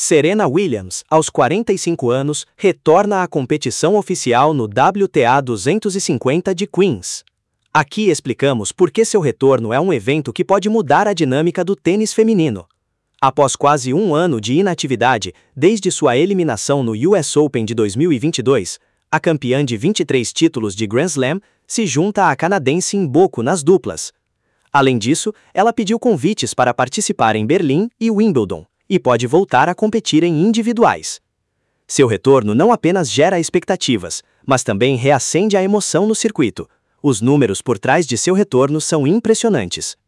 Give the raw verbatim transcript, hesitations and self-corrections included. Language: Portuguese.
Serena Williams, aos quarenta e cinco anos, retorna à competição oficial no W T A duzentos e cinquenta de Queens. Aqui explicamos por que seu retorno é um evento que pode mudar a dinâmica do tênis feminino. Após quase um ano de inatividade, desde sua eliminação no U S Open de dois mil e vinte e dois, a campeã de vinte e três títulos de Grand Slam se junta à canadense em Boco nas duplas. Além disso, ela pediu convites para participar em Berlim e Wimbledon, e pode voltar a competir em individuais. Seu retorno não apenas gera expectativas, mas também reacende a emoção no circuito. Os números por trás de seu retorno são impressionantes.